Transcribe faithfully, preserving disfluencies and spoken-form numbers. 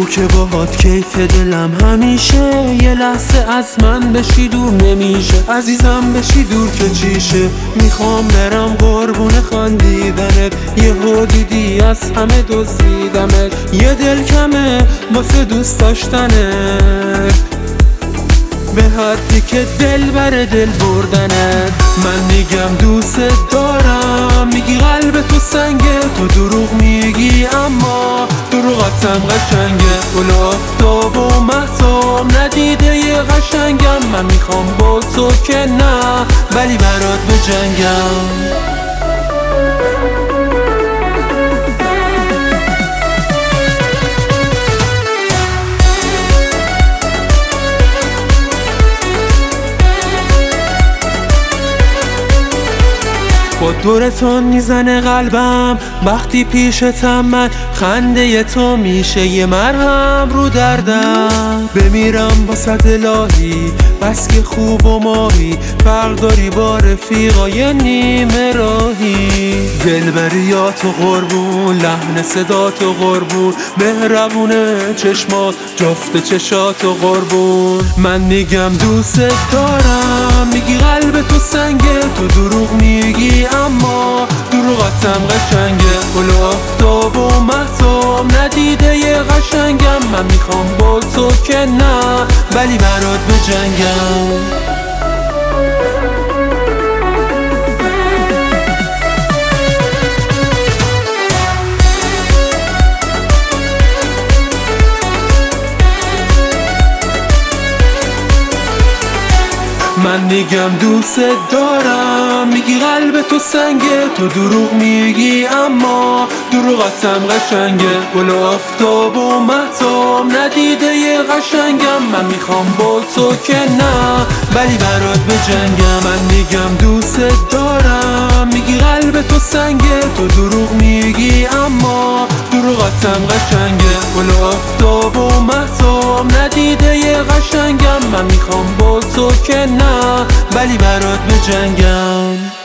که باهات کیف دلم همیشه، یه لحظه از من بشی دور نمیشه. عزیزم بشی دور که چیشه، میخوام برم قربون خندیدنت. یه دیدی از همه دزدیدمت، یه دل کمه واسه دوست داشتنت، به حدی که دل بر دل بردنت. من میگم دوست دارم، میگی قلب تو سنگه، تو دروغ میگی اما دروغتم قشنگه. گل آفتاب و مهتاب ندیده یه قشنگم، من میخوام با تو که نه ولی برات بجنگم. با دورتون میزنه قلبم وقتی پیشتم، من خنده تو میشه یه مرهم رو دردم. بمیرم با صد الهی بس که خوب و ماهی، فرق داری با رفیقای نیمه راهی. دلبریات و قربون، لحن صدات و قربون، مهربونه چشمات جفت چشات و قربون. من میگم دوست دارم، میگی قلب تو سنگه، تو دروغ میگی اما دروغتم قشنگه. گل آفتاب و مهتاب ندیده یه قشنگم، من میخوام با تو که نه ولی برات بجنگم. من میگم دوست دارم، میگی قلب تو سنگه، تو دروغ میگی اما دروغتم قشنگه. گل آفتاب و مهتاب ندیده یه قشنگم، من میخوام با تو که نه ولی برات بجنگم. من میگم دوست دارم، میگی قلب تو سنگه، تو دروغ میگی اما دروغتم قشنگه. گل آفتاب و مهتاب ندیده یه قشنگم، من میخوام با تو که نه ولی برات بجنگم.